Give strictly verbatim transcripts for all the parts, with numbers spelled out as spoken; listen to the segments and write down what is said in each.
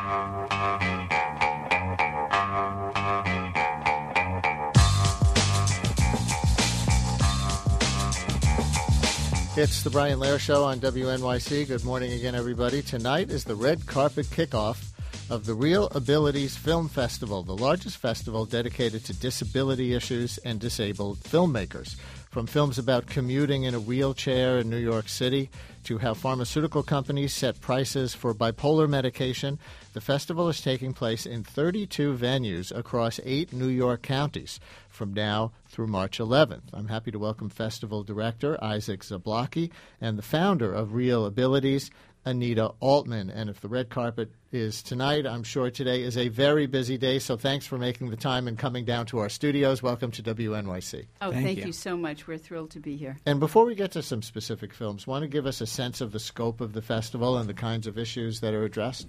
It's the Brian Lehrer Show on W N Y C. Good morning again, everybody. Tonight is the red carpet kickoff of the Real Abilities Film Festival, the largest festival dedicated to disability issues and disabled filmmakers. From films about commuting in a wheelchair in New York City to how pharmaceutical companies set prices for bipolar medication, the festival is taking place in thirty-two venues across eight New York counties from now through March eleventh. I'm happy to welcome Festival Director Isaac Zablocki and the founder of Real Abilities, Anita Altman. And if the red carpet is tonight, I'm sure today is a very busy day, so thanks for making the time and coming down to our studios. Welcome to W N Y C. Oh, thank, thank you. you so much. We're thrilled to be here. And before we get to some specific films, want to give us a sense of the scope of the festival and the kinds of issues that are addressed?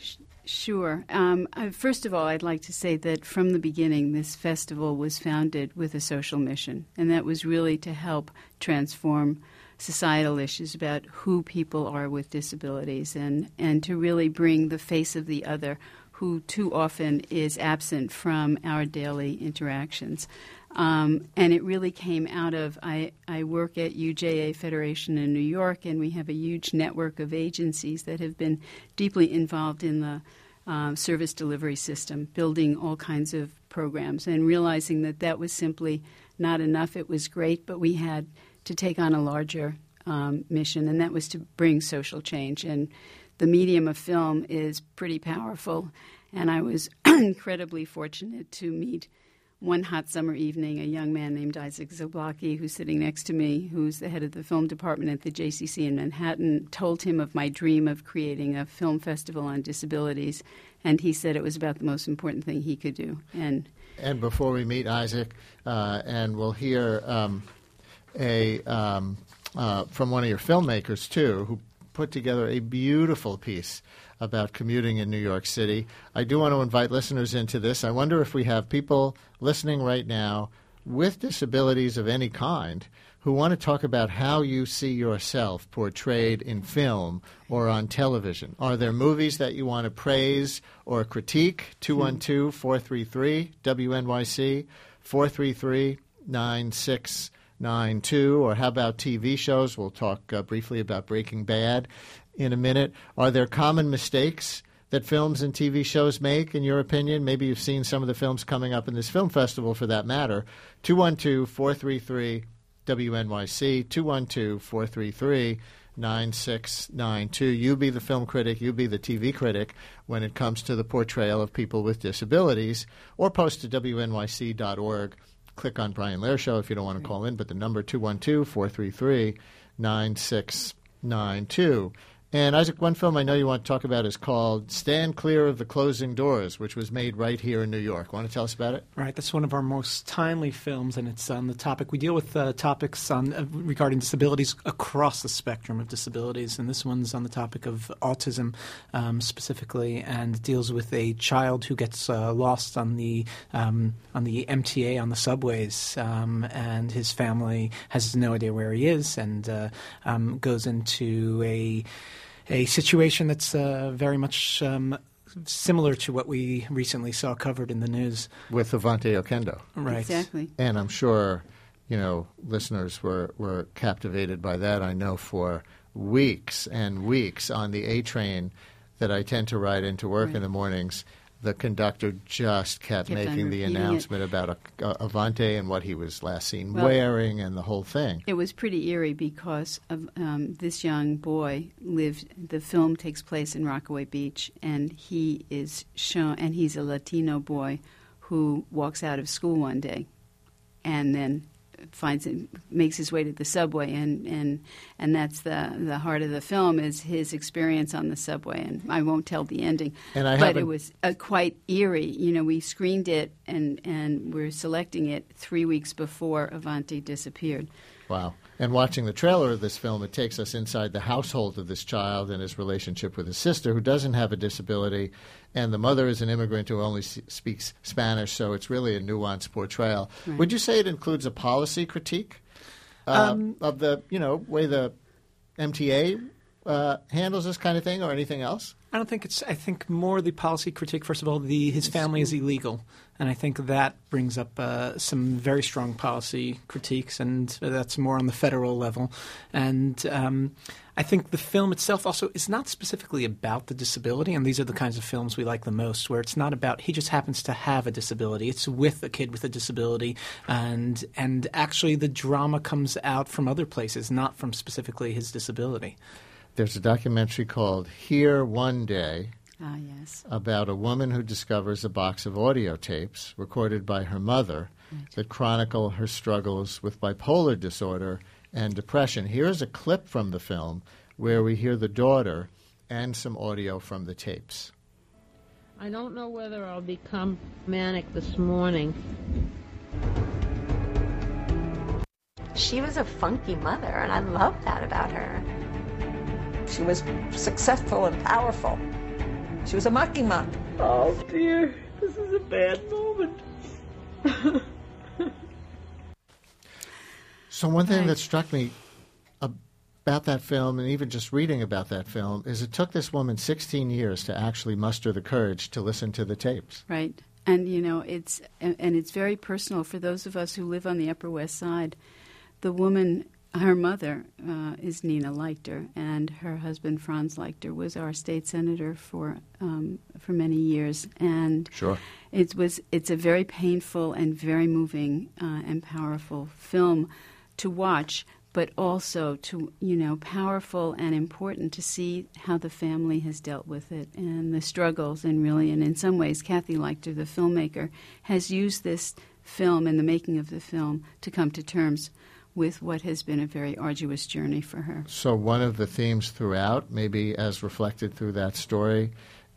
Sure. Um, uh, first of all, I'd like to say that from the beginning, this festival was founded with a social mission, and that was really to help transform societal issues about who people are with disabilities and, and to really bring the face of the other who too often is absent from our daily interactions. Um, and it really came out of, I, I work at U J A Federation in New York, and we have a huge network of agencies that have been deeply involved in the um, service delivery system, building all kinds of programs, and realizing that that was simply not enough. It was great, but we had to take on a larger um, mission, and that was to bring social change. And the medium of film is pretty powerful, and I was incredibly fortunate to meet one hot summer evening a young man named Isaac Zablocki, who's sitting next to me, who's the head of the film department at the J C C in Manhattan, told him of my dream of creating a film festival on disabilities, and he said it was about the most important thing he could do. And and before we meet Isaac, uh, and we'll hear um, a um, uh, from one of your filmmakers, too, who put together a beautiful piece about commuting in New York City. I do want to invite listeners into this. I wonder if we have people listening right now with disabilities of any kind who want to talk about how you see yourself portrayed in film or on television. Are there movies that you want to praise or critique? two one two, four three three, W N Y C, four three three, nine six nine two. Or how about T V shows? We'll talk uh, briefly about Breaking Bad in a minute. Are there common mistakes that films and T V shows make, in your opinion? Maybe you've seen some of the films coming up in this film festival for that matter. two one two, four three three, W N Y C, two one two, four three three, nine six nine two. You be the film critic, you be the T V critic when it comes to the portrayal of people with disabilities, or post to W N Y C dot org. Click on Brian Lehrer Show if you don't want to call in, but the number two one two, four three three, nine six nine two. And, Isaac, one film I know you want to talk about is called Stand Clear of the Closing Doors, which was made right here in New York. Want to tell us about it? Right. That's one of our most timely films, and it's on the topic. We deal with uh, topics on uh, regarding disabilities across the spectrum of disabilities, and this one's on the topic of autism um, specifically, and deals with a child who gets uh, lost on the um, on the M T A on the subways, um, and his family has no idea where he is, and uh, um, goes into a A situation that's uh, very much um, similar to what we recently saw covered in the news. With Avante Oquendo. Right. Exactly. And I'm sure, you know, listeners were, were captivated by that. I know for weeks and weeks on the A train that I tend to ride into work right. in the mornings, the conductor just kept, kept making the announcement it. about a, a, Avante and what he was last seen well, wearing and the whole thing. It was pretty eerie because of um, this young boy lived. The film takes place in Rockaway Beach, and he is shown, and he's a Latino boy who walks out of school one day, and then finds it, makes his way to the subway, and, and and that's the the heart of the film is his experience on the subway. And I won't tell the ending, and I but it was uh, quite eerie. You know, we screened it, and and we're selecting it three weeks before Avante disappeared. Wow. And watching the trailer of this film, it takes us inside the household of this child and his relationship with his sister, who doesn't have a disability, and the mother is an immigrant who only s- speaks Spanish, so it's really a nuanced portrayal. Right. Would you say it includes a policy critique uh, um, of the, you know, way the M T A uh, handles this kind of thing or anything else? I don't think it's. I think more the policy critique. First of all, the his family is illegal, and I think that brings up uh, some very strong policy critiques, and that's more on the federal level. And um, I think the film itself also is not specifically about the disability, and these are the kinds of films we like the most, where it's not about he just happens to have a disability. It's with a kid with a disability, and and actually the drama comes out from other places, not from specifically his disability. There's a documentary called Here One Day Ah, yes. about a woman who discovers a box of audio tapes recorded by her mother Right. that chronicle her struggles with bipolar disorder and depression. Here's a clip from the film where we hear the daughter and some audio from the tapes. I don't know whether I'll become manic this morning. She was a funky mother, and I love that about her. She was successful and powerful. She was a Makima. Oh dear, this is a bad moment. So one thing Right. that struck me about that film, and even just reading about that film, is it took this woman sixteen years to actually muster the courage to listen to the tapes. Right. And, you know, it's and, and it's very personal for those of us who live on the Upper West Side. The woman, her mother uh, is Nina Leichter, and her husband, Franz Leichter, was our state senator for um, for many years. And Sure. it was it's a very painful and very moving uh, and powerful film to watch, but also to, you know, powerful and important to see how the family has dealt with it and the struggles. And really, and in some ways, Kathy Leichter, the filmmaker, has used this film and the making of the film to come to terms with what has been a very arduous journey for her. So one of the themes throughout, maybe as reflected through that story,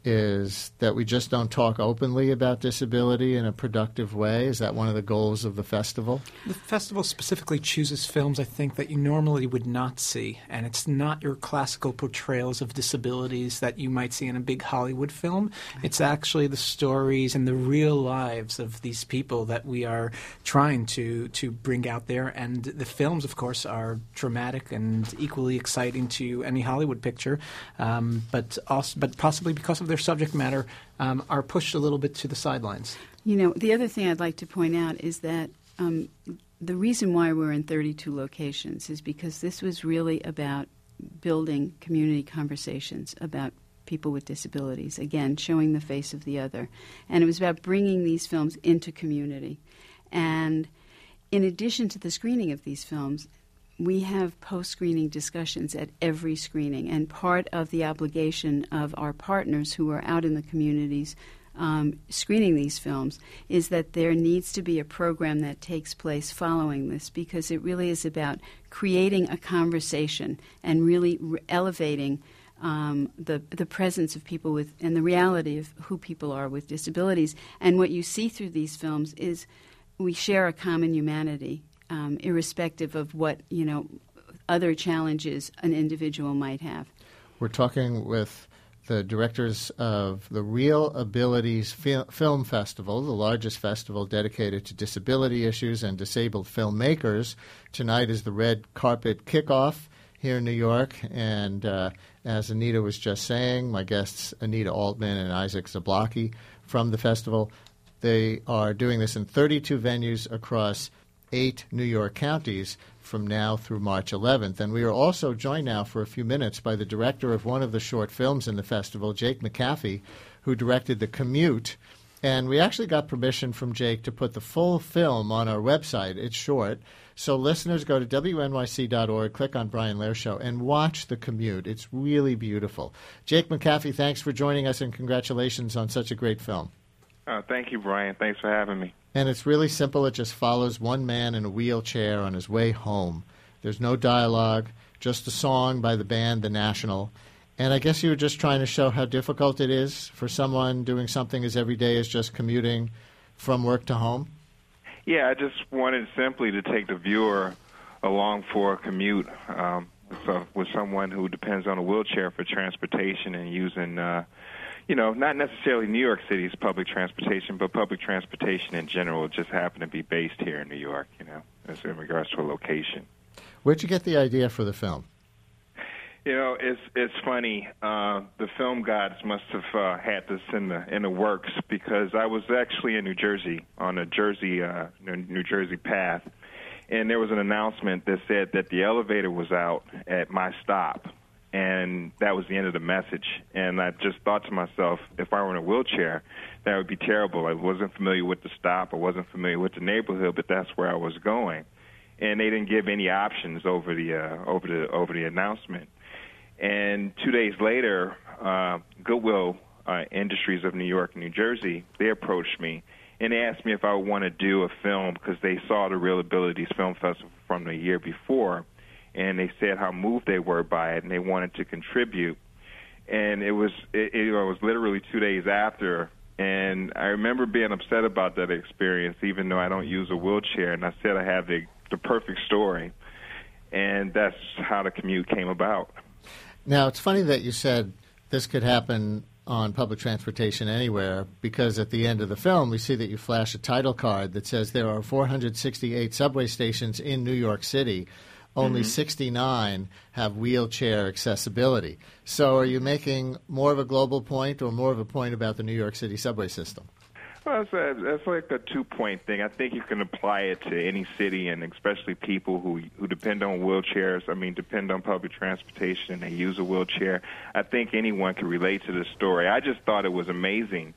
is that we just don't talk openly about disability in a productive way. Is that one of the goals of the festival? The festival specifically chooses films, I think, that you normally would not see, and it's not your classical portrayals of disabilities that you might see in a big Hollywood film. It's actually the stories and the real lives of these people that we are trying to, to bring out there, and the films, of course, are dramatic and equally exciting to any Hollywood picture, um, but, also, but possibly because of their subject matter, um, are pushed a little bit to the sidelines. You know, the other thing I'd like to point out is that um, the reason why we're in thirty-two locations is because this was really about building community conversations about people with disabilities, again, showing the face of the other. And it was about bringing these films into community. And in addition to the screening of these films, we have post-screening discussions at every screening, and part of the obligation of our partners who are out in the communities um, screening these films is that there needs to be a program that takes place following this, because it really is about creating a conversation and really re- elevating um, the the presence of people with and the reality of who people are with disabilities. And what you see through these films is we share a common humanity. Um, irrespective of what, you know, other challenges an individual might have. We're talking with the directors of the Real Abilities Fil- Film Festival, the largest festival dedicated to disability issues and disabled filmmakers. Tonight is the red carpet kickoff here in New York, and uh, as Anita was just saying, my guests Anita Altman and Isaac Zablocki from the festival, they are doing this in thirty-two venues across eight New York counties from now through March eleventh. And we are also joined now for a few minutes by the director of one of the short films in the festival, Jake McAfee, who directed The Commute. And we actually got permission from Jake to put the full film on our website. It's short. So listeners, go to W N Y C dot org, click on Brian Lehrer Show, and watch The Commute. It's really beautiful. Jake McAfee, thanks for joining us, and congratulations on such a great film. Uh, thank you, Brian. Thanks for having me. And it's really simple. It just follows one man in a wheelchair on his way home. There's no dialogue, just a song by the band The National. And I guess you were just trying to show how difficult it is for someone doing something as everyday as just commuting from work to home? Yeah, I just wanted simply to take the viewer along for a commute um, so with someone who depends on a wheelchair for transportation and using uh, you know, not necessarily New York City's public transportation, but public transportation in general just happen to be based here in New York, you know, as in regards to a location. Where'd you get the idea for the film? You know, it's it's funny. Uh, the film gods must have uh, had this in the in the works, because I was actually in New Jersey on a Jersey uh, New Jersey path, and there was an announcement that said that the elevator was out at my stop, and that was the end of the message. And I just thought to myself, if I were in a wheelchair, that would be terrible. I wasn't familiar with the stop, I wasn't familiar with the neighborhood, but that's where I was going, and they didn't give any options over the uh, over the over the announcement. And two days later, uh, Goodwill uh, Industries of New York and New Jersey, they approached me, and they asked me if I would want to do a film, because they saw the Real Abilities Film Festival from the year before, and they said how moved they were by it, and they wanted to contribute. And it was it, it was literally two days after, and I remember being upset about that experience, even though I don't use a wheelchair, and I said I have the, the perfect story, and that's how the commute came about. Now, it's funny that you said this could happen on public transportation anywhere, because at the end of the film, we see that you flash a title card that says there are four hundred sixty-eight subway stations in New York City. Only mm-hmm. sixty-nine have wheelchair accessibility. So are you making more of a global point or more of a point about the New York City subway system? Well, that's, a, that's like a two-point thing. I think you can apply it to any city, and especially people who who depend on wheelchairs. I mean, depend on public transportation, and they use a wheelchair. I think anyone can relate to this story. I just thought it was amazing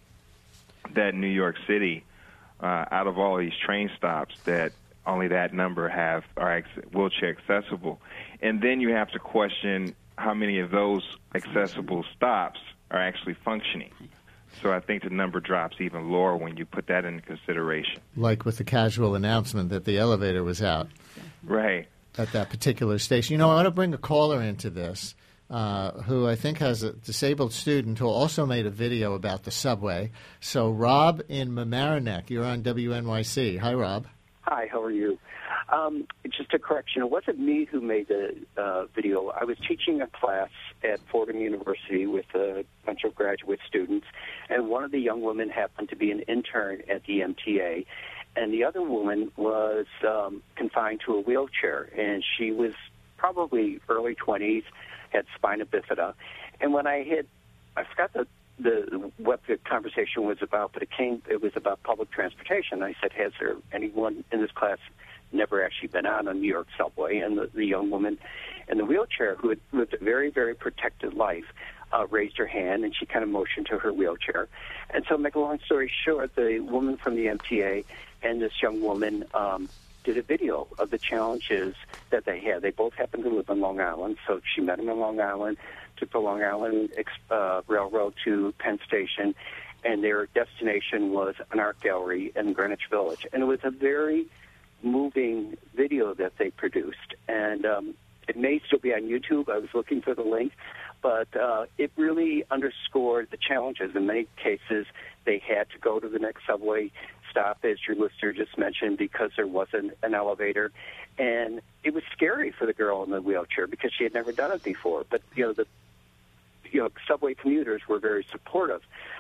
that New York City, uh, out of all these train stops, that only that number have are wheelchair accessible. And then you have to question how many of those accessible stops are actually functioning. So I think the number drops even lower when you put that into consideration. Like with the casual announcement that the elevator was out. Right. At that particular station. You know, I want to bring a caller into this uh, who I think has a disabled student who also made a video about the subway. So Rob in Mamaroneck, you're on W N Y C. Hi, Rob. Hi, how are you? Um, just a correction, it wasn't me who made the uh, video. I was teaching a class at Fordham University with a bunch of graduate students, and one of the young women happened to be an intern at the M T A, and the other woman was um, confined to a wheelchair, and she was probably early twenties, had spina bifida. And when I had, I forgot the The what the conversation was about, but it came. It was about public transportation. I said, "Has there anyone in this class never actually been on a New York subway?" And the, the young woman in the wheelchair, who had lived a very, very protected life, uh, raised her hand, and she kind of motioned to her wheelchair. And so, make a long story short, the woman from the M T A and this young woman um, did a video of the challenges that they had. They both happened to live on Long Island, so she met him on Long Island. Took the Long Island uh, Railroad to Penn Station, and their destination was an art gallery in Greenwich Village. And it was a very moving video that they produced. And um, it may still be on YouTube. I was looking for the link. But uh, it really underscored the challenges. In many cases, they had to go to the next subway stop, as your listener just mentioned, because there wasn't an elevator. And it was scary for the girl in the wheelchair because she had never done it before. But, you know, the you know, subway commuters were very supportive.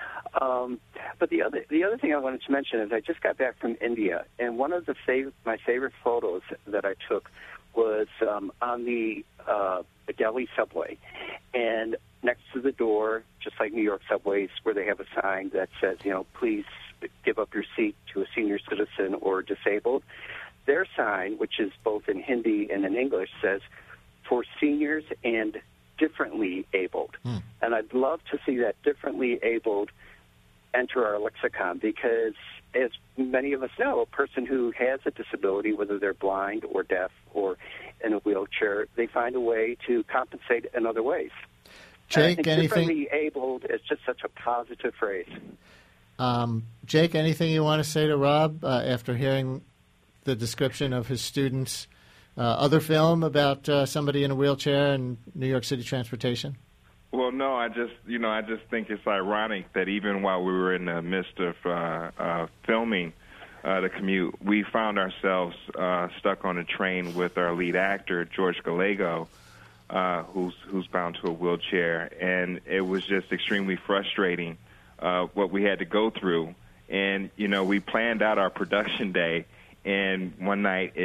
Um, but the other the other thing I wanted to mention is I just got back from India, and one of the fav- my favorite photos that I took was um, on the, uh, the Delhi subway. And next to the door, just like New York subways, where they have a sign that says, you know, please give up your seat to a senior citizen or disabled. Their sign, which is both in Hindi and in English, says, for seniors and differently abled. Hmm. And I'd love to see that differently abled enter our lexicon because, as many of us know, a person who has a disability, whether they're blind or deaf or in a wheelchair, they find a way to compensate in other ways. Jake, I think anything? Differently abled is just such a positive phrase. Um, Jake, anything you want to say to Rob uh, after hearing the description of his student's uh, other film about uh, somebody in a wheelchair and New York City transportation? Well, no, I just, you know, I just think it's ironic that even while we were in the midst of uh, uh, filming uh, the commute, we found ourselves uh, stuck on a train with our lead actor, George Gallego, uh, who's who's bound to a wheelchair, and it was just extremely frustrating uh, what we had to go through. And you know, we planned out our production day, and one night it just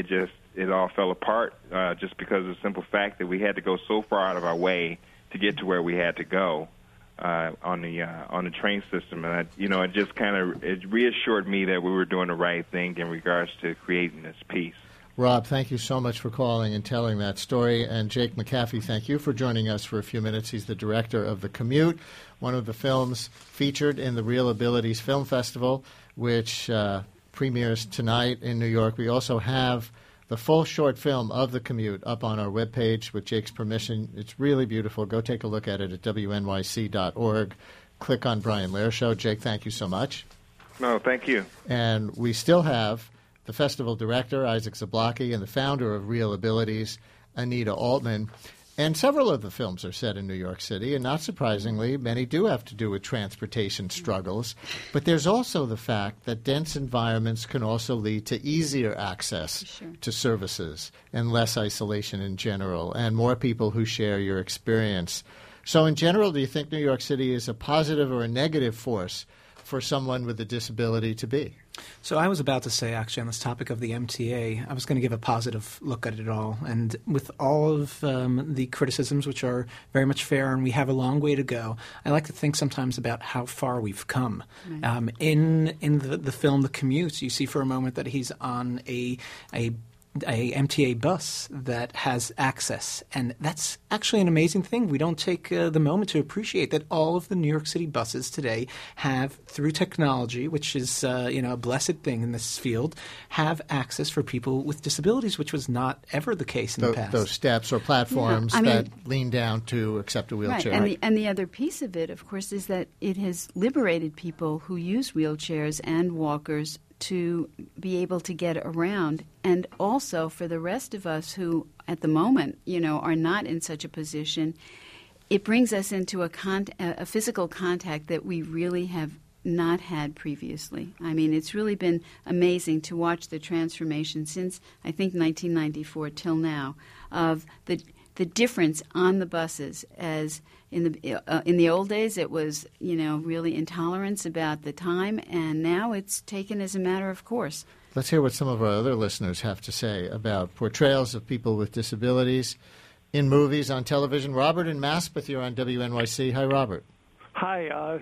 it all fell apart uh, just because of the simple fact that we had to go so far out of our way to get to where we had to go uh, on the uh, on the train system. And I, you know, it just kind of it reassured me that we were doing the right thing in regards to creating this piece. Rob, thank you so much for calling and telling that story. And Jake McAfee, thank you for joining us for a few minutes. He's the director of The Commute, one of the films featured in the Real Abilities Film Festival, which uh, premieres tonight in New York. We also have the full short film of The Commute up on our webpage with Jake's permission. It's really beautiful. Go take a look at it at W N Y C dot org. Click on Brian Lehrer Show. Jake, thank you so much. No, thank you. And we still have the festival director, Isaac Zablocki, and the founder of Real Abilities, Anita Altman. And several of the films are set in New York City, and not surprisingly, many do have to do with transportation struggles. But there's also the fact that dense environments can also lead to easier access Sure. to services and less isolation in general, and more people who share your experience. So in general, do you think New York City is a positive or a negative force for someone with a disability to be? So I was about to say, actually, on this topic of the M T A, I was going to give a positive look at it all. And with all of um, the criticisms, which are very much fair, and we have a long way to go, I like to think sometimes about how far we've come. Right. Um, in in the, the film The Commute, you see for a moment that he's on a a a M T A bus that has access, and that's actually an amazing thing. We don't take uh, the moment to appreciate that all of the New York City buses today have, through technology, which is uh, you know a blessed thing in this field, have access for people with disabilities, which was not ever the case in Th- the past. Those steps or platforms yeah, I mean, that lean down to accept a wheelchair. Right. And, the, and the other piece of it, of course, is that it has liberated people who use wheelchairs and walkers to be able to get around, and also for the rest of us who at the moment, you know, are not in such a position, it brings us into a, con- a physical contact that we really have not had previously. I mean, it's really been amazing to watch the transformation since, I think, nineteen ninety-four till now, of the the difference on the buses. As in the uh, in the old days, it was, you know, really intolerance about the time, and now it's taken as a matter of course. Let's hear what some of our other listeners have to say about portrayals of people with disabilities in movies, on television. Robert in Maspeth, you're on W N Y C. Hi, Robert. Hi. Uh,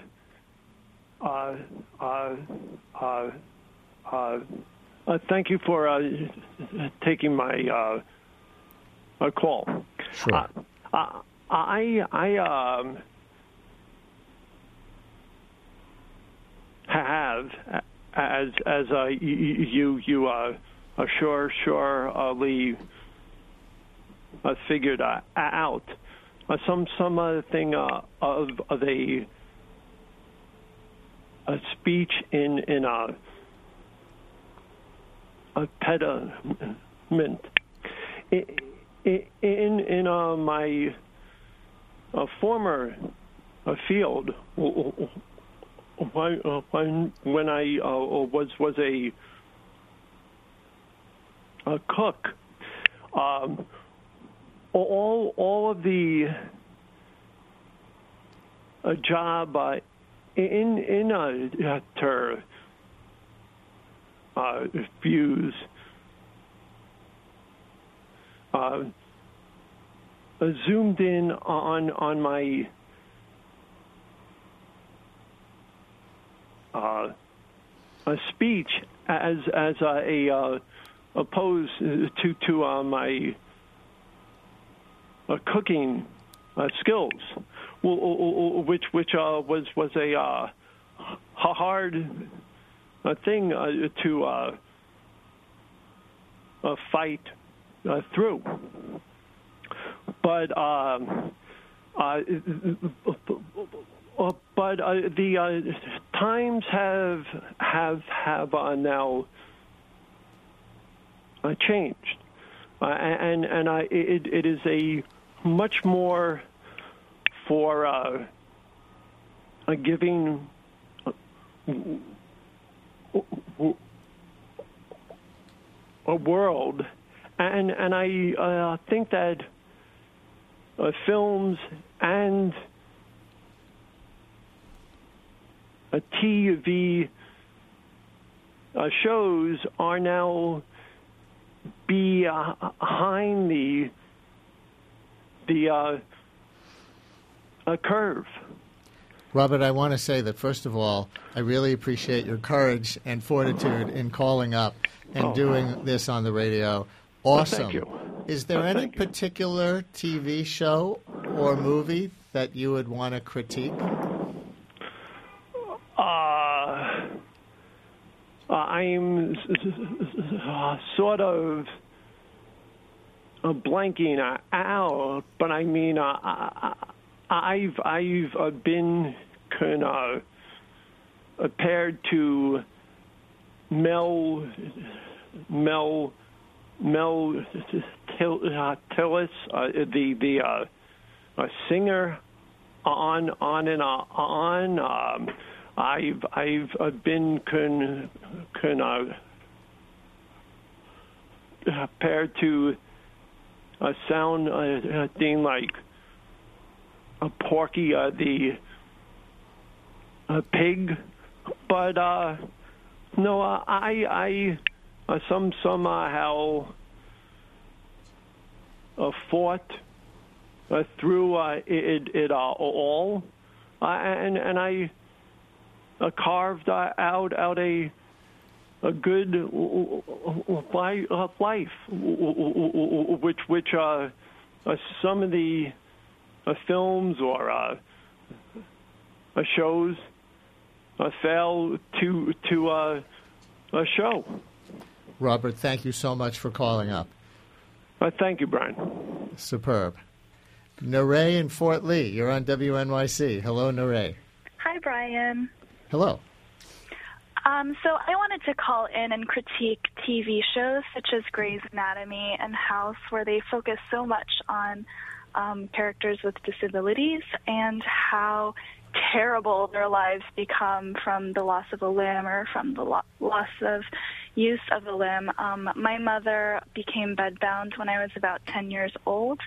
uh, uh, uh, uh, uh, thank you for uh, taking my uh, uh, call. Sure. Uh, uh, I I um, have, as as uh, you you uh, sure surely uh, figured uh, out uh, some some uh, thing uh, of of a, a speech in in a a pediment in in, in uh, my uh, former uh, field. When, uh, when when I uh, was was a, a cook, um, all all of the uh, job uh, in in uh, ter, uh, views uh, zoomed in on on my. Uh, a speech as as uh, a uh, opposed to to uh, my uh, cooking uh, skills, which which uh, was was a uh, hard uh, thing uh, to uh, uh, fight uh, through, but. Um, uh, Uh, but uh, the uh, times have have have uh, now uh, changed, uh, and and uh, it it is a much more for uh, a giving a world, and and I uh, think that uh, films and Uh, T V uh, shows are now behind the the uh, a curve. Robert, I want to say that, first of all, I really appreciate your courage and fortitude in calling up and oh. doing this on the radio. Awesome. Well, thank you. Is there well, any particular T V show or movie that you would want to critique? Uh, I'm uh, sort of uh, blanking out, but I mean, uh, I, I've I've uh, been kind of uh, paired to Mel Mel Mel Till, uh, Tillis, uh, the the uh, uh, singer, on on and uh, on. Um, I've I've uh, been con, con, uh, paired to a sound uh, thing like a Porky uh, the uh, pig, but uh, no, uh, I I uh, some somehow uh, fought uh, through uh, it it uh, all, uh, and and I. Uh, carved uh, out out a a good life, which which uh, uh, some of the uh, films or uh, uh, shows uh, fail to to uh, uh, show. Robert, thank you so much for calling up. Uh, thank you, Brian. Superb. Naray in Fort Lee, you're on W N Y C. Hello, Naray. Hi, Brian. Hello. Um, so I wanted to call in and critique T V shows such as Grey's Anatomy and House, where they focus so much on um, characters with disabilities and how terrible their lives become from the loss of a limb or from the lo- loss of use of a limb. Um, my mother became bedbound when I was about ten years old.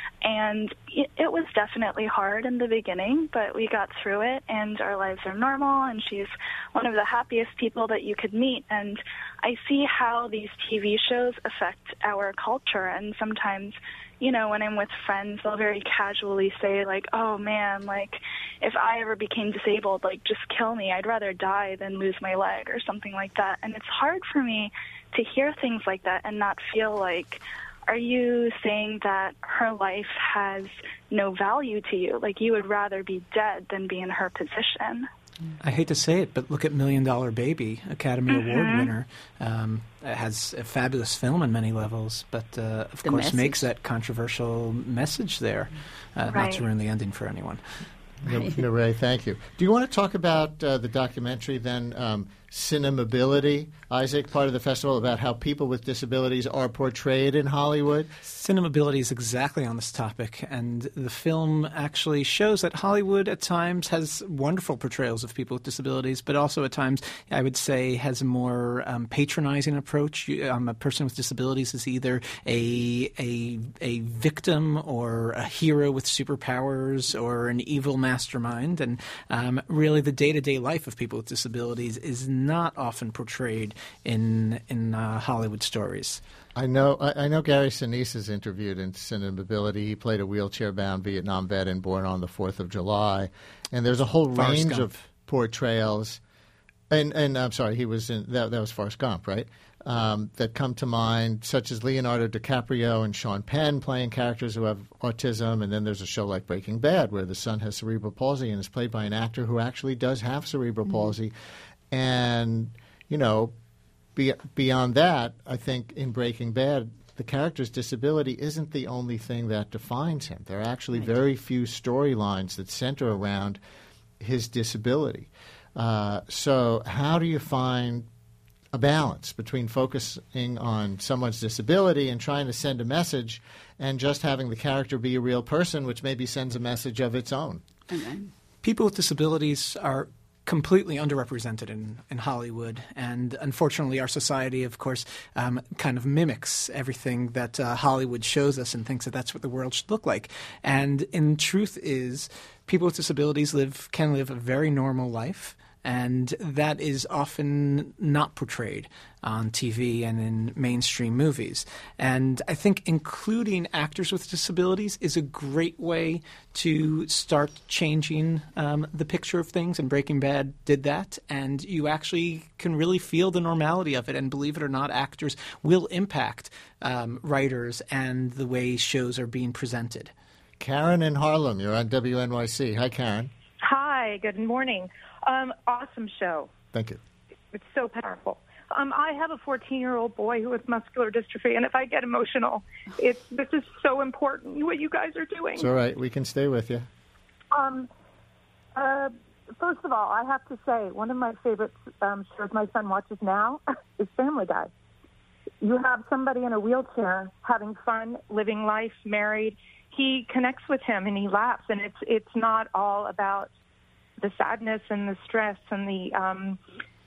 And it, it was definitely hard in the beginning, but we got through it, and our lives are normal, and she's one of the happiest people that you could meet. And I see how these T V shows affect our culture, and sometimes, you know, when I'm with friends, they'll very casually say, like, oh, man, like, if I ever became disabled, like, just kill me. I'd rather die than lose my leg or something like that. And it's hard for me to hear things like that and not feel like, are you saying that her life has no value to you? Like, you would rather be dead than be in her position? I hate to say it, but look at Million Dollar Baby, Academy mm-hmm. Award winner. Um, it has a fabulous film on many levels, but uh, of the course message. makes that controversial message there, uh, right. not to ruin the ending for anyone. Right. Ray, thank you. Do you want to talk about uh, the documentary then, um, Cinemability, Isaac, part of the festival, about how people with disabilities are portrayed in Hollywood? Cinemability is exactly on this topic, and the film actually shows that Hollywood at times has wonderful portrayals of people with disabilities, but also at times, I would say, has a more um, patronizing approach. You, um, a person with disabilities is either a, a, a victim or a hero with superpowers or an evil mastermind, and um, really the day-to-day life of people with disabilities is not often portrayed in in uh, Hollywood stories. I know I, I know Gary Sinise is interviewed in Cinemability. He played a wheelchair-bound Vietnam vet and Born on the fourth of July. And there's a whole Forrest range Gump. of portrayals. And, and I'm sorry, he was in that, that was Forrest Gump, right? Um, that come to mind, such as Leonardo DiCaprio and Sean Penn playing characters who have autism. And then there's a show like Breaking Bad where the son has cerebral palsy and is played by an actor who actually does have cerebral mm-hmm. palsy. And, you know, be, beyond that, I think in Breaking Bad, the character's disability isn't the only thing that defines him. There are actually right. very few storylines that center around his disability. Uh, so how do you find a balance between focusing on someone's disability and trying to send a message and just having the character be a real person, which maybe sends a message of its own? Okay. People with disabilities are completely underrepresented in, in Hollywood. And unfortunately, our society, of course, um, kind of mimics everything that uh, Hollywood shows us and thinks that that's what the world should look like. And in truth is, people with disabilities live can live a very normal life. And that is often not portrayed on T V and in mainstream movies. And I think including actors with disabilities is a great way to start changing um, the picture of things, and Breaking Bad did that. And you actually can really feel the normality of it. And believe it or not, actors will impact um, writers and the way shows are being presented. Karen in Harlem, you're on W N Y C. Hi, Karen. Hi, good morning. Um, awesome show. Thank you. It's so powerful. Um, I have a fourteen-year-old boy who has muscular dystrophy, and if I get emotional, it's this is so important, what you guys are doing. It's all right. We can stay with you. Um, uh, first of all, I have to say, one of my favorite um, shows my son watches now is Family Guy. You have somebody in a wheelchair having fun, living life, married. He connects with him, and he laughs, and it's it's not all about the sadness and the stress and the um,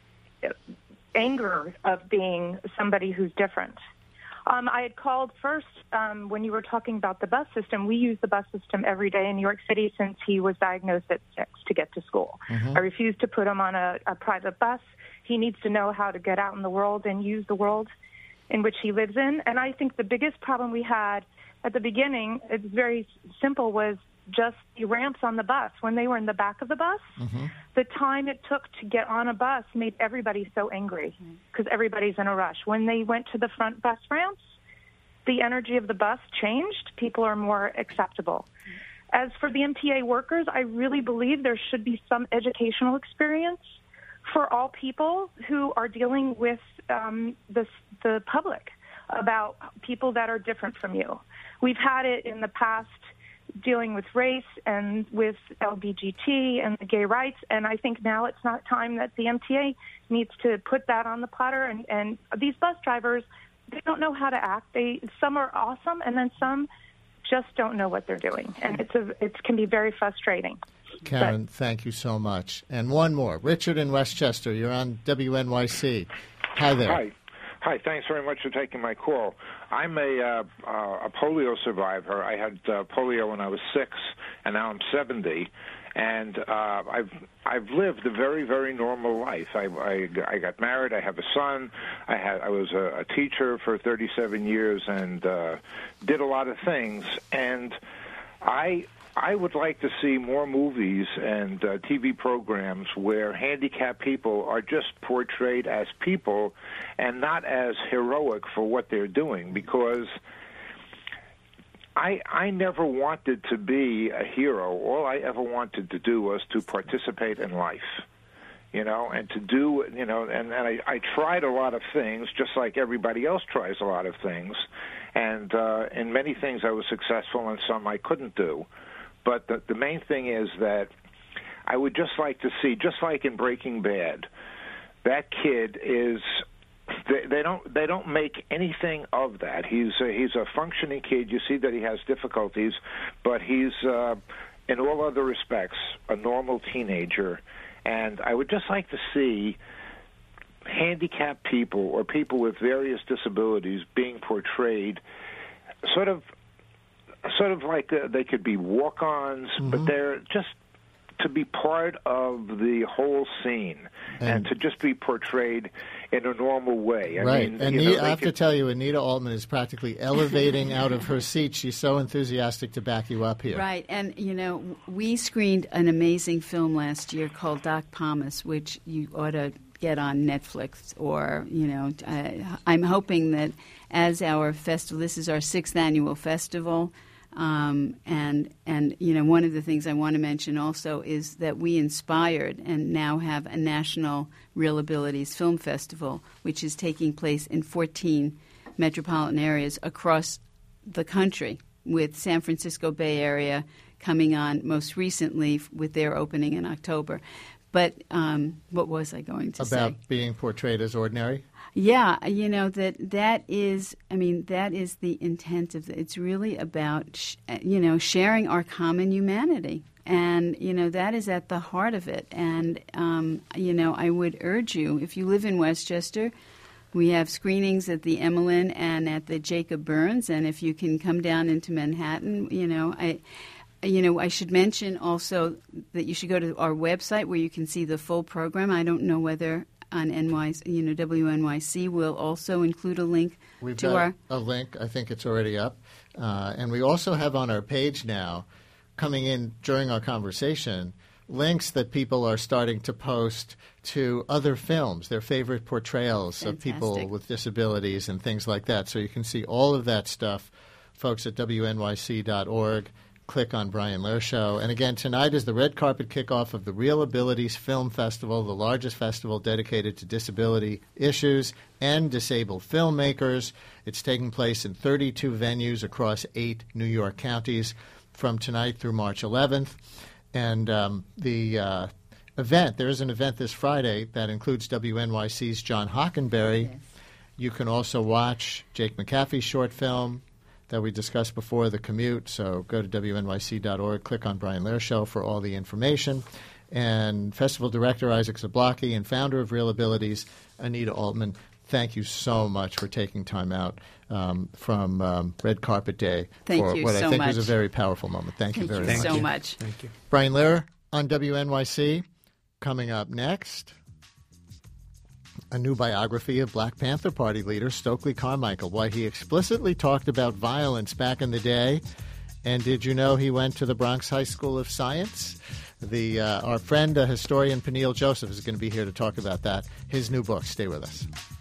anger of being somebody who's different. Um, I had called first um, when you were talking about the bus system. We use the bus system every day in New York City since he was diagnosed at six to get to school. Mm-hmm. I refuse to put him on a, a private bus. He needs to know how to get out in the world and use the world in which he lives in. And I think the biggest problem we had at the beginning, it's very simple, was just the ramps on the bus. When they were in the back of the bus, mm-hmm. the time it took to get on a bus made everybody so angry because mm-hmm. everybody's in a rush. When they went to the front bus ramps, the energy of the bus changed. People are more acceptable. Mm-hmm. As for the M T A workers, I really believe there should be some educational experience for all people who are dealing with um, the, the public about people that are different from you. We've had it in the past dealing with race and with L G B T and the gay rights, and I think now it's not time that the M T A needs to put that on the platter. And, and these bus drivers, they don't know how to act. They some are awesome, and then some just don't know what they're doing, and it's a it can be very frustrating. Karen, but, thank you so much. And one more, Richard in Westchester. You're on W N Y C. Hi there. Hi. Hi, thanks very much for taking my call. I'm a uh, uh, a polio survivor. I had uh, polio when I was six, and now I'm seventy. And uh, I've I've lived a very very normal life. I, I I got married. I have a son. I had I was a, a teacher for thirty-seven years and uh, did a lot of things. And I. I would like to see more movies and uh, T V programs where handicapped people are just portrayed as people and not as heroic for what they're doing, because I I never wanted to be a hero. All I ever wanted to do was to participate in life, you know, and to do, you know, and, and I, I tried a lot of things just like everybody else tries a lot of things. And uh, in many things I was successful and some I couldn't do. But the, the main thing is that I would just like to see, just like in Breaking Bad, that kid is they, they don't they don't make anything of that. He's a, he's a functioning kid. You see that he has difficulties, but he's uh, in all other respects a normal teenager. And I would just like to see handicapped people or people with various disabilities being portrayed sort of. Sort of like uh, they could be walk-ons, mm-hmm. but they're just to be part of the whole scene and, and to just be portrayed in a normal way. I right. mean, and you Anita, know, I have could... to tell you, Anita Altman is practically elevating out of her seat. She's so enthusiastic to back you up here. Right. And, you know, we screened an amazing film last year called Doc Pomus, which you ought to get on Netflix or, you know, uh, I'm hoping that as our festival, this is our sixth annual festival, Um, and, and, you know, one of the things I want to mention also is that we inspired and now have a National Real Abilities Film Festival, which is taking place in fourteen metropolitan areas across the country, with San Francisco Bay Area coming on most recently with their opening in October. But um, what was I going to About say? About being portrayed as ordinary? Yeah, you know, that that is, I mean, that is the intent of it. It's really about, sh- you know, sharing our common humanity. And, you know, that is at the heart of it. And, um, you know, I would urge you, if you live in Westchester, we have screenings at the Emmeline and at the Jacob Burns. And if you can come down into Manhattan, you know, I... you know, I should mention also that you should go to our website where you can see the full program. I don't know whether on N Y C, you know, W N Y C will also include a link We've to got our a link. I think it's already up. Uh, and we also have on our page now, coming in during our conversation, links that people are starting to post to other films, their favorite portrayals Fantastic. of people with disabilities and things like that. So you can see all of that stuff, folks, at W N Y C dot org. Click on Brian Lehrer Show. And again, tonight is the red carpet kickoff of the Real Abilities Film Festival, the largest festival dedicated to disability issues and disabled filmmakers. It's taking place in thirty-two venues across eight New York counties from tonight through March eleventh. And um, the uh, event, there is an event this Friday that includes W N Y C's John Hockenberry. Yes. You can also watch Jake McAfee's short film that we discussed before, The Commute. So go to W N Y C dot org, click on Brian Lehrer Show for all the information. And Festival Director Isaac Zablocki and founder of Real Abilities, Anita Altman, thank you so much for taking time out um, from um, Red Carpet Day Thank for you what so I think much. was a very powerful moment. Thank, Thank you very you much. so much. Thank you. Brian Lehrer on W N Y C. Coming up next, a new biography of Black Panther Party leader Stokely Carmichael, why he explicitly talked about violence back in the day. And did you know he went to the Bronx High School of Science? The uh, our friend, uh, historian Peniel Joseph, is going to be here to talk about that. His new book. Stay with us.